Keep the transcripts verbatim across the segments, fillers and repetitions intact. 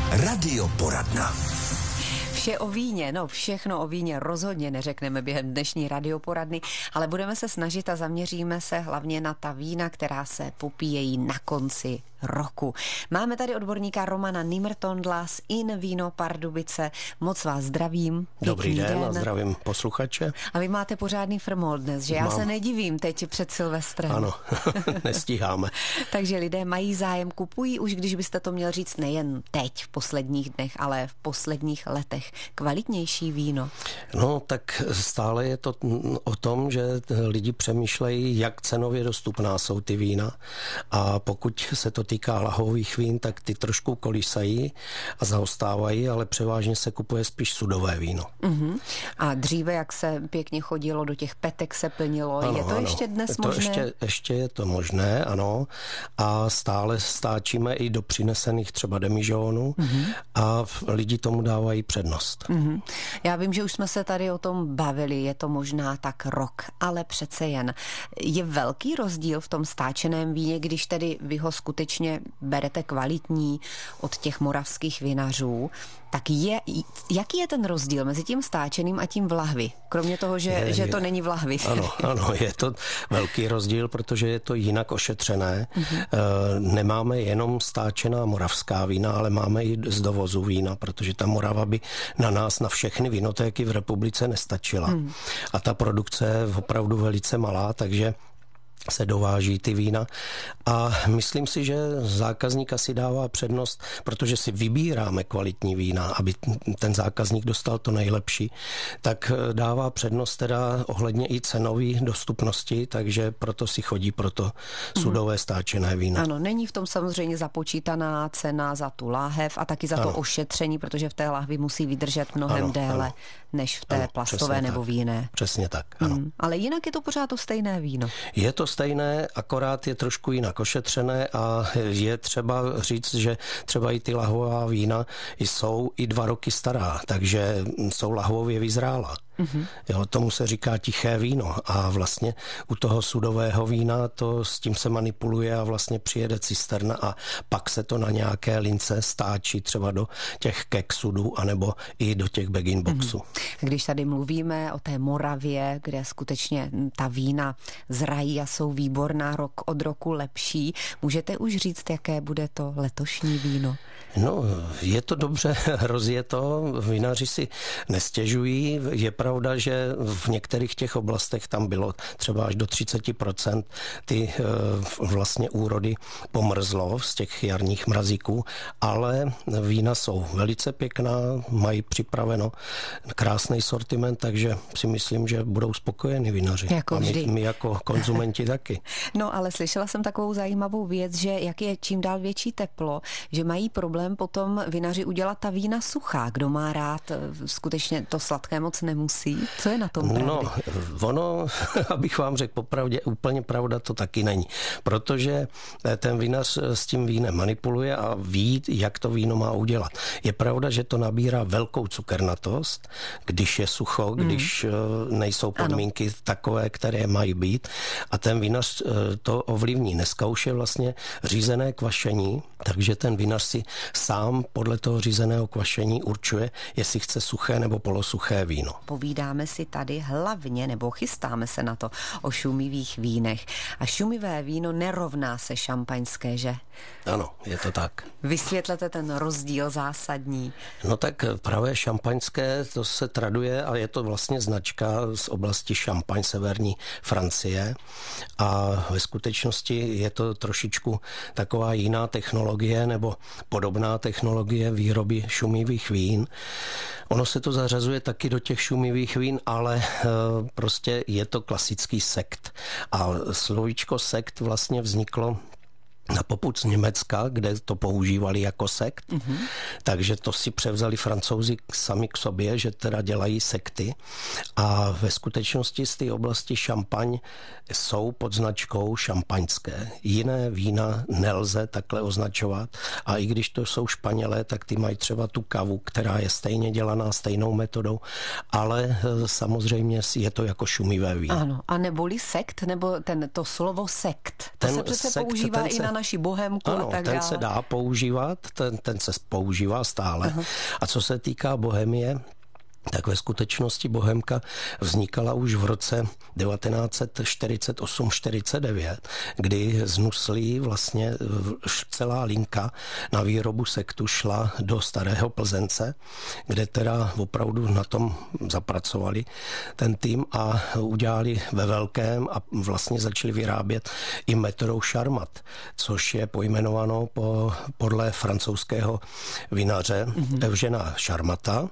Radioporadna. Vše o víně, no všechno o víně rozhodně neřekneme během dnešní radioporadny, ale budeme se snažit a zaměříme se hlavně na ta vína, která se popíjejí na konci roku. Máme tady odborníka Romana Nimrtondla z In Víno Pardubice. Moc vás zdravím. Dobrý den, den a zdravím posluchače. A vy máte pořádný frmol dnes, že? Já Mám. se nedivím teď před Silvestrem. Ano, nestíháme. Takže lidé mají zájem, kupují už, když byste to měl říct, nejen teď v posledních dnech, ale v posledních letech, kvalitnější víno. No, tak stále je to o tom, že lidi přemýšlejí, jak cenově dostupná jsou ty vína, a pokud se to týká lahvových vín, tak ty trošku kolísají a zaostávají, ale převážně se kupuje spíš sudové víno. Uh-huh. A dříve, jak se pěkně chodilo, do těch petek se plnilo, ano, je to ano. ještě dnes to možné? Ještě, ještě je to možné, ano. A stále stáčíme i do přinesených třeba demižónů uh-huh. a lidi tomu dávají přednost. Uh-huh. Já vím, že už jsme se tady o tom bavili, je to možná tak rok, ale přece jen. Je velký rozdíl v tom stáčeném víně, když tedy vy ho skutečně berete kvalitní od těch moravských vinařů, tak je, jaký je ten rozdíl mezi tím stáčeným a tím v lahvi? Kromě toho, že, je, že to je, není v lahvi. Ano, ano, je to velký rozdíl, protože je to jinak ošetřené. Uh-huh. E, nemáme jenom stáčená moravská vína, ale máme i z dovozu vína, protože ta Morava by na nás, na všechny vinotéky v republice nestačila. Uh-huh. A ta produkce je opravdu velice malá, takže se dováží ty vína a myslím si, že zákazník asi dává přednost, protože si vybíráme kvalitní vína, aby ten zákazník dostal to nejlepší, tak dává přednost teda ohledně i cenové dostupnosti, takže proto si chodí pro to sudové stáčené víno. Ano, není v tom samozřejmě započítaná cena za tu láhev a taky za ano. to ošetření, protože v té lahvi musí vydržet mnohem ano, déle, ano. než v té ano, plastové nebo tak. víné. Přesně tak, ano. Hmm, ale jinak je to pořád to stejné víno. Je to stejné, akorát je trošku jinak ošetřené a je třeba říct, že třeba i ty lahvová vína jsou i dva roky stará, takže jsou lahvově vyzrála. Mm-hmm. Jo, tomu se říká tiché víno a vlastně u toho sudového vína to s tím se manipuluje a vlastně přijede cisterna a pak se to na nějaké lince stáčí třeba do těch keksudů anebo i do těch bag-in boxů. Mm-hmm. Když tady mluvíme o té Moravě, kde skutečně ta vína zrají a jsou výborná, rok od roku lepší, můžete už říct, jaké bude to letošní víno? No, je to dobře rozjeto, vinaři si nestěžují, je pravda, že v některých těch oblastech tam bylo třeba až do třicet procent ty vlastně úrody pomrzlo z těch jarních mrazíků, ale vína jsou velice pěkná, mají připraveno krásný sortiment, takže si myslím, že budou spokojeni vinaři. Jako a my, vždy. my jako konzumenti taky. No, ale slyšela jsem takovou zajímavou věc, že jak je čím dál větší teplo, že mají problém potom vinaři udělat ta vína suchá. Kdo má rád, skutečně to sladké moc nemusí. Co je na tom pravdy? No, ono, abych vám řekl popravdě, úplně pravda to taky není. Protože ten vinař s tím vínem manipuluje a ví, jak to víno má udělat. Je pravda, že to nabírá velkou cukernatost, když je sucho, když mm. nejsou podmínky ano. takové, které mají být. A ten vinař to ovlivní. Dneska už je vlastně řízené kvašení, takže ten vinař si sám podle toho řízeného kvašení určuje, jestli chce suché nebo polosuché víno. Povídáme si tady hlavně, nebo chystáme se na to, o šumivých vínech. A šumivé víno nerovná se šampaňské, že? Ano, je to tak. Vysvětlete ten rozdíl zásadní. No tak pravé šampaňské, to se traduje a je to vlastně značka z oblasti Šampaň, severní Francie. A ve skutečnosti je to trošičku taková jiná technologie nebo podobná technologie výroby šumivých vín. Ono se to zařazuje taky do těch šumivých vín, ale prostě je to klasický sekt. A slovíčko sekt vlastně vzniklo na popud z Německa, kde to používali jako sekt. Mm-hmm. Takže to si převzali Francouzi sami k sobě, že teda dělají sekty. A ve skutečnosti z té oblasti Šampaň jsou pod značkou šampaňské. Jiné vína nelze takhle označovat. A i když to jsou Španělé, tak ty mají třeba tu kavu, která je stejně dělaná stejnou metodou, ale samozřejmě je to jako šumivé víno. Ano, a neboli sekt, nebo ten, to slovo sekt, to ten se přece sekt, používá ten i se, na naši bohémku ano, a tak ten dále. se dá používat, ten, ten se používá stále. Aha. A co se týká bohemie, tak ve skutečnosti bohemka vznikala už v roce devatenáct čtyřicet osm čtyřicet devět, kdy z Nuslí vlastně celá linka na výrobu sektu šla do Starého Plzence, kde teda opravdu na tom zapracovali ten tým a udělali ve velkém a vlastně začali vyrábět i metodou Charmat, což je pojmenováno po, podle francouzského vinaře mm-hmm. Eugena Charmata.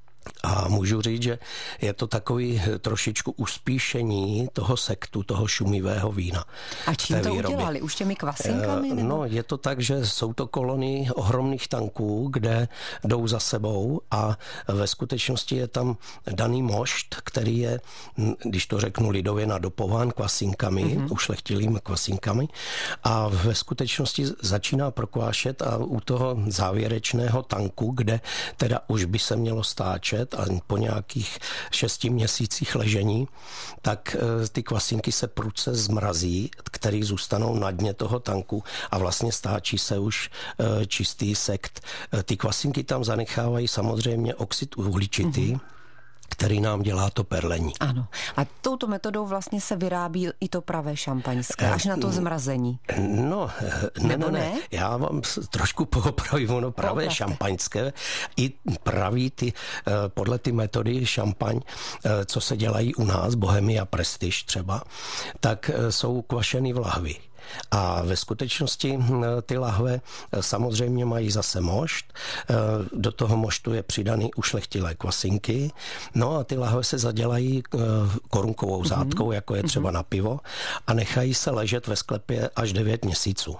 A můžu říct, že je to takový trošičku uspíšení toho sektu, toho šumivého vína. A čím to udělali? Už těmi kvasinkami? Nebo? No, je to tak, že jsou to kolony ohromných tanků, kde jdou za sebou a ve skutečnosti je tam daný mošt, který je, když to řeknu lidově, nadopován kvasinkami, mm-hmm. ušlechtilými kvasinkami a ve skutečnosti začíná prokvášet a u toho závěrečného tanku, kde teda už by se mělo stáčet a po nějakých šesti měsících ležení, tak ty kvasinky se prudce zmrazí, které zůstanou na dně toho tanku a vlastně stáčí se už čistý sekt. Ty kvasinky tam zanechávají samozřejmě oxid uhličitý, mm-hmm. který nám dělá to perlení. Ano. A touto metodou vlastně se vyrábí i to pravé šampaňské, až na to zmrazení. No, ne, ne, ne. Já vám trošku poopravím, ono pravé Poopravte. šampaňské i praví ty, podle ty metody šampaň, co se dělají u nás, Bohemia Prestige třeba, tak jsou kvašeny v lahvi. A ve skutečnosti ty lahve samozřejmě mají zase mošt, do toho moštu je přidaný ušlechtilé kvasinky, no a ty lahve se zadělají korunkovou zátkou, mm-hmm. jako je třeba na pivo, a nechají se ležet ve sklepě až devět měsíců.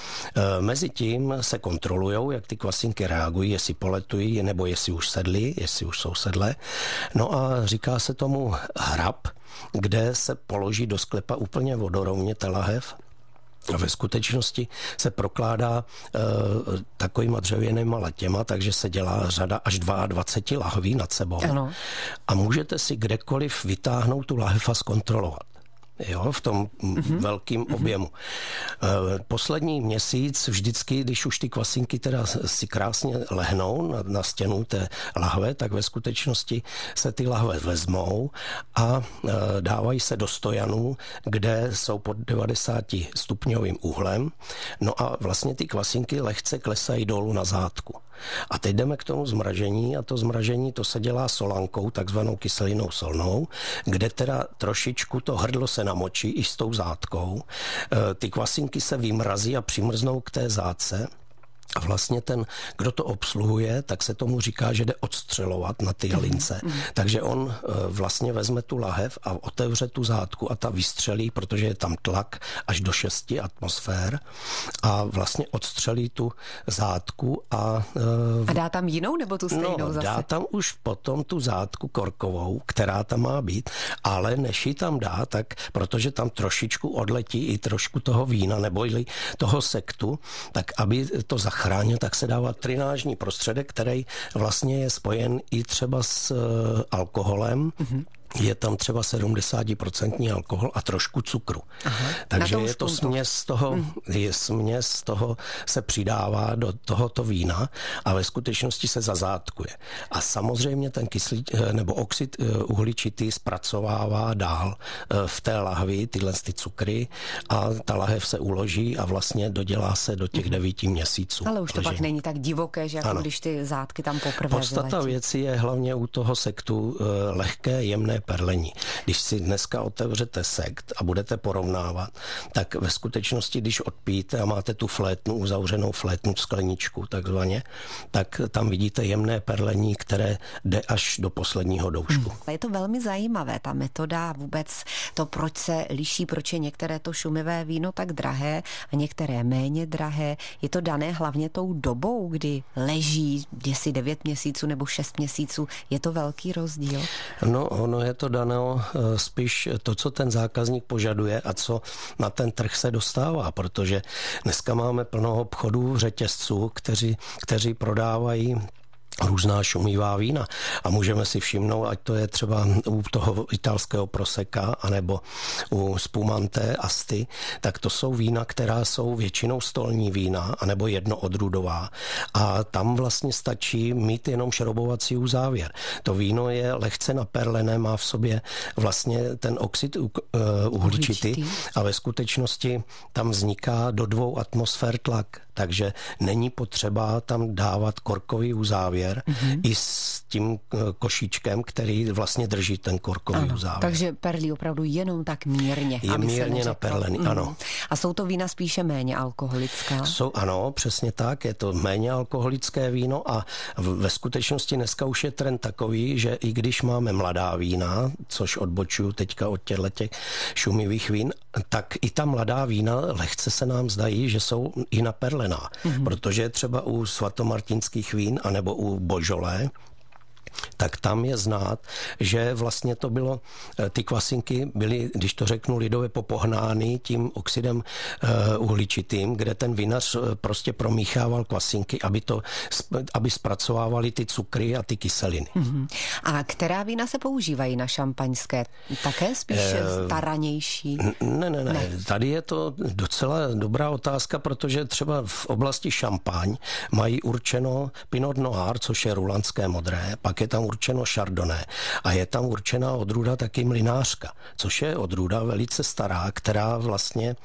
Mezitím se kontrolujou, jak ty kvasinky reagují, jestli poletují, nebo jestli už sedly, jestli už jsou sedlé. No a říká se tomu hrab, kde se položí do sklepa úplně vodorovně ta lahev. A ve skutečnosti se prokládá e, takovýma dřevěnýma letěma, takže se dělá řada až dvacet dva lahví nad sebou. Ano. A můžete si kdekoliv vytáhnout tu lahev a zkontrolovat. Jo, v tom mm-hmm. velkým mm-hmm. objemu. Poslední měsíc vždycky, když už ty kvasinky teda si krásně lehnou na, na stěnu té lahve, tak ve skutečnosti se ty lahve vezmou a dávají se do stojanů, kde jsou pod devadesátistupňovým úhlem. No a vlastně ty kvasinky lehce klesají dolů na zátku. A teď jdeme k tomu zmražení a to zmražení to se dělá solankou, takzvanou kyselinou solnou, kde teda trošičku to hrdlo se namočí i s tou zátkou. Ty kvasinky se vymrazí a přimrznou k té zátce. A vlastně ten, kdo to obsluhuje, tak se tomu říká, že jde odstřelovat na ty lince. Mm. Takže on vlastně vezme tu lahev a otevře tu zátku a ta vystřelí, protože je tam tlak až do šesti atmosfér a vlastně odstřelí tu zátku a... A dá tam jinou nebo tu stejnou no, zase? Dá tam už potom tu zátku korkovou, která tam má být, ale než ji tam dá, tak protože tam trošičku odletí i trošku toho vína nebo toho sektu, tak aby to zachránil, tak se dává trinážní prostředek, který vlastně je spojen i třeba s uh, alkoholem. Mm-hmm. Je tam třeba sedmdesát procent alkohol a trošku cukru. Aha, takže je to směs toho, mm. je směs toho se přidává do tohoto vína a ve skutečnosti se zazátkuje. A samozřejmě ten kyslík nebo oxid uhličitý zpracovává dál v té lahvi tyhle ty cukry a ta lahev se uloží a vlastně dodělá se do těch devíti měsíců. Ale už to ležení. Pak není tak divoké, že jako ano. Když ty zátky tam poprvé Podstata vyletí. věci je hlavně u toho sektu lehké, jemné perlení. Když si dneska otevřete sekt a budete porovnávat, tak ve skutečnosti, když odpijete a máte tu flétnu, uzavřenou flétnu skleničku takzvaně, tak tam vidíte jemné perlení, které jde až do posledního doušku. Hmm. Je to velmi zajímavé, ta metoda vůbec to, proč se liší, proč je některé to šumivé víno tak drahé a některé méně drahé. Je to dané hlavně tou dobou, kdy leží, jestli devět měsíců nebo šest měsíců. Je to velký rozdíl? No, ono je to dané spíš to, co ten zákazník požaduje a co na ten trh se dostává, protože dneska máme plno obchodů, řetězců, kteří, kteří prodávají různá šumivá vína. A můžeme si všimnout, ať to je třeba u toho italského proseka, anebo u spumante, asti, tak to jsou vína, která jsou většinou stolní vína, anebo jednoodrůdová. A tam vlastně stačí mít jenom šrobovací uzávěr. To víno je lehce naperlené, má v sobě vlastně ten oxid uh, uhličitý a ve skutečnosti tam vzniká do dvou atmosfér tlak. Takže není potřeba tam dávat korkový uzávěr mm-hmm. i s tím košíčkem, který vlastně drží ten korkový ano, uzávěr. Takže perlí opravdu jenom tak mírně. Je mírně naperlený, mm. ano. A jsou to vína spíše méně alkoholická? Jsou, ano, přesně tak. Je to méně alkoholické víno a ve skutečnosti dneska už je trend takový, že i když máme mladá vína, což odbočuju teďka od těchto těch šumivých vín, tak i ta mladá vína lehce se nám zdají, že jsou i naperlená. Mm-hmm. Protože třeba u svatomartinských vín anebo u Božolé, tak tam je znát, že vlastně to bylo, ty kvasinky byly, když to řeknu lidově, popohnány tím oxidem uh, uhličitým, kde ten vinař prostě promíchával kvasinky, aby to, aby zpracovávali ty cukry a ty kyseliny. Mm-hmm. A která vína se používají na šampaňské? Také spíš uh, ta ranější? Ne, ne, ne, ne. Tady je to docela dobrá otázka, protože třeba v oblasti šampaň mají určeno Pinot Noir, což je rulandské modré, pak je tam určeno Chardonnay a je tam určená odrůda taky mlynářka, což je odrůda velice stará, která vlastně e,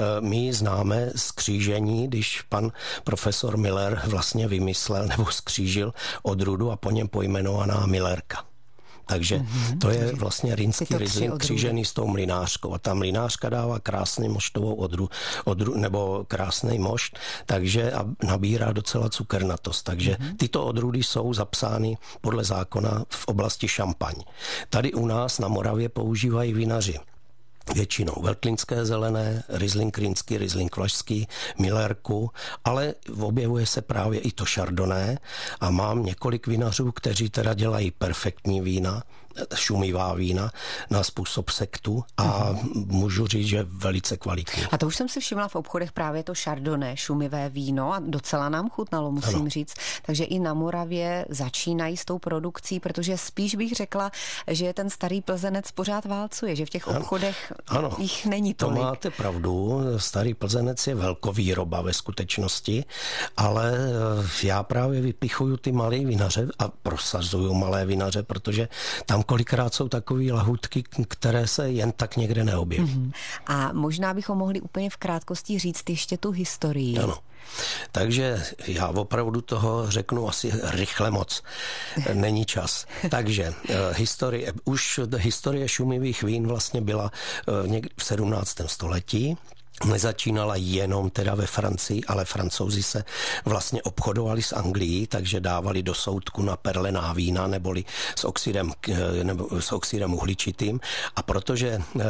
my známe z křížení, když pan profesor Miller vlastně vymyslel nebo skřížil odrůdu a po něm pojmenovaná Millerka. Takže mm-hmm, to je vlastně rýnský rizling křížený s tou mlynářkou. A ta mlynářka dává krásný moštovou odru, odru, nebo krásný mošt, takže a nabírá docela cukernatost. Takže mm-hmm. tyto odrůdy jsou zapsány podle zákona v oblasti šampaň. Tady u nás na Moravě používají vinaři většinou veltlínské zelené, Riesling rýnský, Riesling vlašský, Millerku, ale objevuje se právě i to Chardonnay a mám několik vinařů, kteří teda dělají perfektní vína, šumivá vína na způsob sektu a mm. můžu říct, že velice kvalitní. A to už jsem si všimla v obchodech právě to Chardonnay, šumivé víno a docela nám chutnalo, musím ano. říct. Takže i na Moravě začínají s tou produkcí, protože spíš bych řekla, že ten starý plzenec pořád válcuje, že v těch obchodech ano. jich není tolik. To máte pravdu, starý plzenec je velkovýroba ve skutečnosti, ale já právě vypichuju ty malé vinaře a prosazuju malé vinaře, protože tam kolikrát jsou takové lahůdky, které se jen tak někde neobjeví. Mm-hmm. A možná bychom mohli úplně v krátkosti říct ještě tu historii. Ano. Takže já opravdu toho řeknu asi rychle moc. Není čas. Takže historie, už historie šumivých vín vlastně byla někdy v sedmnáctém století. Nezačínala jenom teda ve Francii, ale Francouzi se vlastně obchodovali s Anglií, takže dávali do soudku naperlená vína neboli s oxidem, nebo s oxidem uhličitým. A protože eh,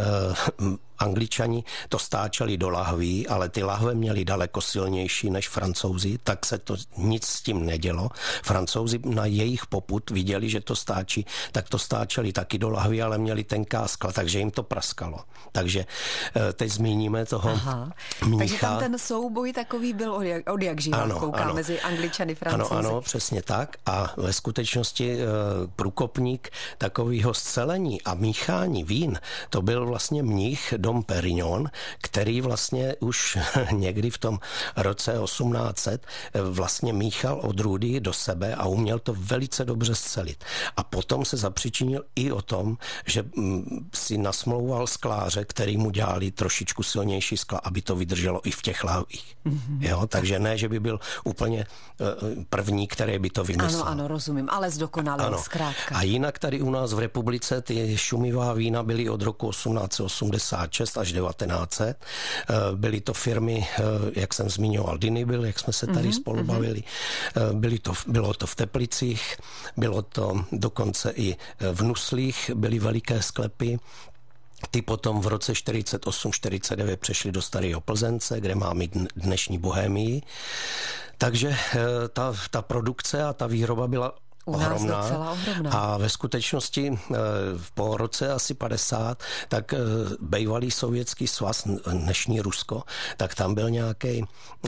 Angličani to stáčeli do lahví, ale ty lahve měli daleko silnější než Francouzi, tak se to nic s tím nedělo. Francouzi na jejich popud viděli, že to stáčí, tak to stáčeli taky do lahví, ale měli tenká skla, takže jim to praskalo. Takže teď zmíníme toho Aha. mnicha. Takže tam ten souboj takový byl od jak, od jak živa, kouká mezi Angličany, Francouzi. Ano, ano, přesně tak. A ve skutečnosti průkopník takového scelení a míchání vín, to byl vlastně mnich Dom Perignon, který vlastně už někdy v tom roce osmnáct set vlastně míchal odrůdy do sebe a uměl to velice dobře scelit. A potom se zapřičinil i o tom, že si nasmlouval skláře, který mu dělali trošičku silnější skla, aby to vydrželo i v těch lahvích. Mm-hmm. Jo, takže ne, že by byl úplně první, který by to vymyslel. Ano, ano, rozumím, ale zdokonalil zkrátka. A jinak tady u nás v republice ty šumivá vína byly od roku osmnáct set osmdesát šest až devatenáct set. Byly to firmy, jak jsem zmiňoval, Dinybil, jak jsme se tady mm-hmm, spolu bavili. Byly to, bylo to v Teplicích, bylo to dokonce i v Nuslích, byly veliké sklepy. Ty potom v roce čtyřicet osm čtyřicet devět přešli do Starého Plzence, kde máme dnešní Bohémii. Takže ta, ta produkce a ta výroba byla U nás ohromná. docela ohromná. A ve skutečnosti po roce asi padesát, tak bývalý sovětský svaz, dnešní Rusko, tak tam byl nějaký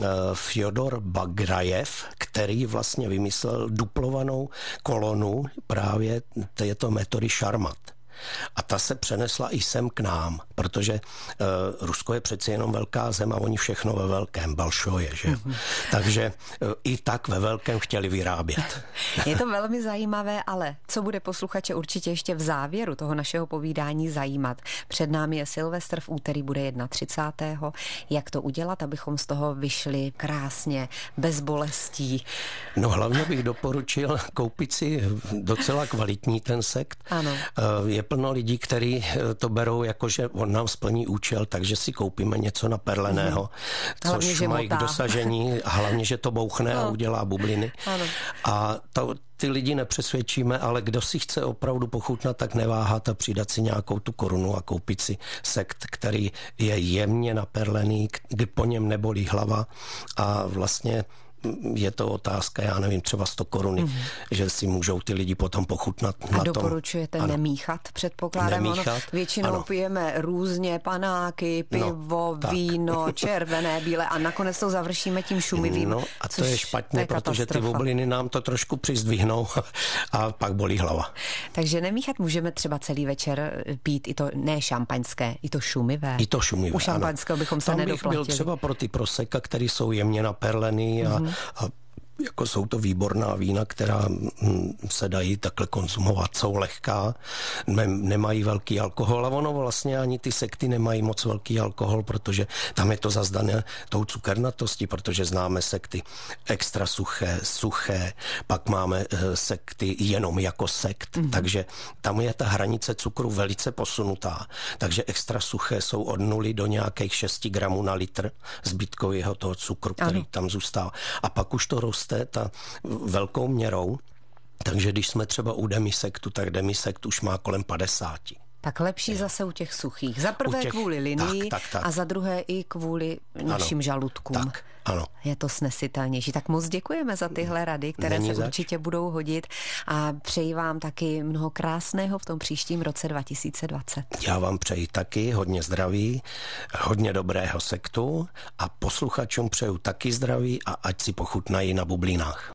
Fjodor Bagrajev, který vlastně vymyslel duplovanou kolonu právě této metody šarmat. A ta se přenesla i sem k nám, protože uh, Rusko je přeci jenom velká zem a oni všechno ve velkém, balšoje, že? Mm-hmm. Takže uh, i tak ve velkém chtěli vyrábět. Je to velmi zajímavé, ale co bude posluchače určitě ještě v závěru toho našeho povídání zajímat. Před námi je Silvestr, v úterý bude třicátého prvního Jak to udělat, abychom z toho vyšli krásně, bez bolestí? No hlavně bych doporučil koupit si docela kvalitní ten sekt. Ano. Uh, je plno lidí, kteří to berou jako, že on nám splní účel, takže si koupíme něco naperleného, mm. hlavně, což mají k dosažení a hlavně, že to bouchne no. a udělá bubliny. Ano. A to, ty lidi nepřesvědčíme, ale kdo si chce opravdu pochutnat, tak neváhat a přidat si nějakou tu korunu a koupit si sekt, který je jemně naperlený, kdy po něm nebolí hlava a vlastně je to otázka, já nevím, třeba sto koruny, mm. že si můžou ty lidi potom pochutnat a na tom. A doporučujete ano. nemíchat, předpokládám. Nemíchat, ono, většinou ano. pijeme různě panáky, pivo, no, víno, červené, bílé a nakonec to završíme tím šumivým. No a to je špatně, je protože ty bubliny nám to trošku přizdvihnou a pak bolí hlava. Takže nemíchat můžeme třeba celý večer pít i to, ne šampaňské, i to šumivé. I to šumivé, U šampaňského bychom se tam nedoplatili. Tam bych byl třeba pro ty proseka, které jsou jemně naperlený a, mm-hmm. a jako jsou to výborná vína, která se dají takhle konzumovat, jsou lehká, ne, nemají velký alkohol a ono vlastně ani ty sekty nemají moc velký alkohol, protože tam je to zazdané tou cukernatostí, protože známe sekty extra suché, suché, pak máme sekty jenom jako sekt, mm-hmm. takže tam je ta hranice cukru velice posunutá, takže extra suché jsou od nuly do nějakých šesti gramů na litr zbytkového toho cukru, který ano. tam zůstává. A pak už to roste ta velkou měrou, takže když jsme třeba u demisektu, tak demisekt už má kolem padesáti. Tak lepší je. Zase u těch suchých. Za prvé těch, kvůli linii tak, tak, tak. a za druhé i kvůli našim ano, žaludkům. Tak, ano. Je to snesitelnější. Tak moc děkujeme za tyhle rady, které Není se zač. určitě budou hodit a přeji vám taky mnoho krásného v tom příštím roce dva tisíce dvacet. Já vám přeji taky hodně zdraví, hodně dobrého sektu a posluchačům přeju taky zdraví a ať si pochutnají na bublinách.